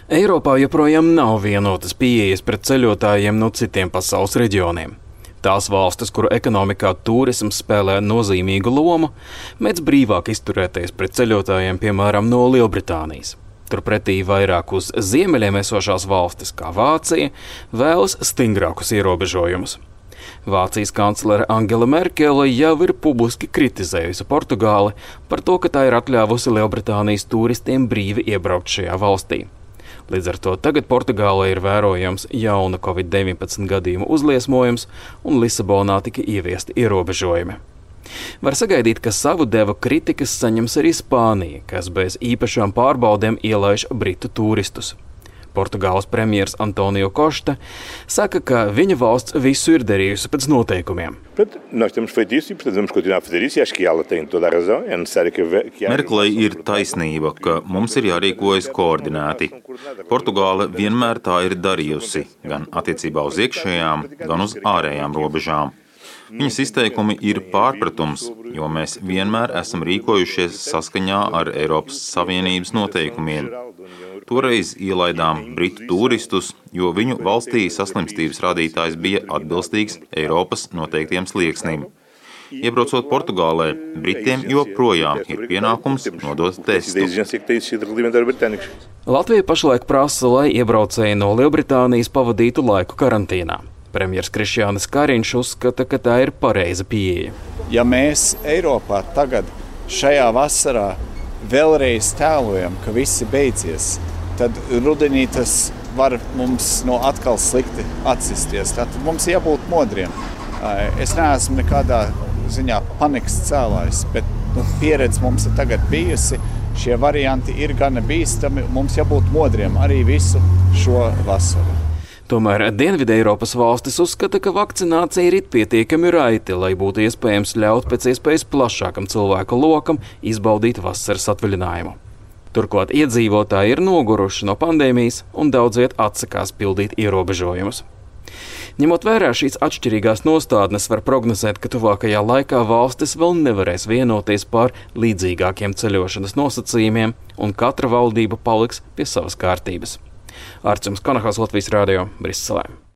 Eiropā joprojām nav vienotas pieejas pret ceļotājiem no citiem pasaules reģioniem. Tās valstis, kuru ekonomikā turisms spēlē nozīmīgu lomu, mēdz brīvāk izturēties pret ceļotājiem, piemēram, no Lielbritānijas. Turpretī vairāk uz ziemeļiem esošās valstis, kā Vācija, vēlas stingrākus ierobežojumus. Vācijas kanclere Angela Merkele jau ir publiski kritizējusi Portugāli par to, ka tā ir atļāvusi Lielbritānijas turistiem brīvi iebraukt šajā valstī. Līdz ar to tagad Portugālē ir vērojams jauna Covid-19 gadījumu uzliesmojums un Lisabonā tika ieviesti ierobežojumi. Var sagaidīt, ka savu devu kritikas saņems arī Spānija, kas bez īpašām pārbaudēm ielaiž britu turistus. Portugāles premjers Antonio Costa saka, ka viņa valsts visu ir darījusi pēc noteikumiem. Merkelei ir taisnība, ka mums ir jārīkojas koordinēti. Portugāle vienmēr tā ir darījusi, gan attiecībā uz iekšējām, gan uz ārējām robežām. Viņas izteikumi ir pārpratums, jo mēs vienmēr esam rīkojušies saskaņā ar Eiropas Savienības noteikumiem. Toreiz ielaidām britu turistus, jo viņu valstī saslimstības rādītājs bija atbilstīgs Eiropas noteiktiem slieksnim. Iebraucot Portugālē, Britiem joprojām ir pienākums nodot testu. Latvija pašlaik prasa, lai iebraucēji no Lielbritānijas pavadītu laiku karantīnā. Premjers Krišjānis Kariņš uzskata, ka tā ir pareiza pieeja. Ja mēs Eiropā tagad šajā vasarā vēlreiz tēlojam, ka visi beidzies, tad rudenī tas var mums atkal slikti atsisties. Tātad mums jābūt modriem. Es neesmu nekādā ziņā panikas cēlājs, bet pieredze mums ir tagad bijusi. Šie varianti ir gana bīstami. Mums jābūt modriem arī visu šo vasaru. Tomēr Dienvidē Eiropas valstis uzskata, ka vakcinācija ir pietiekami raiti, lai būtu iespējams ļaut pēc iespējas plašākam cilvēku lokam izbaudīt vasaras atvaļinājumu. Turklāt iedzīvotāji ir noguruši no pandēmijas un daudz viet atsakās pildīt ierobežojumus. Ņemot vērā šīs atšķirīgās nostādnes, var prognozēt, ka tuvākajā laikā valstis vēl nevarēs vienoties par līdzīgākiem ceļošanas nosacījumiem, un katra valdība paliks pie savas kārtības. Arčuns Konahals, Latvijas radio, Briselē.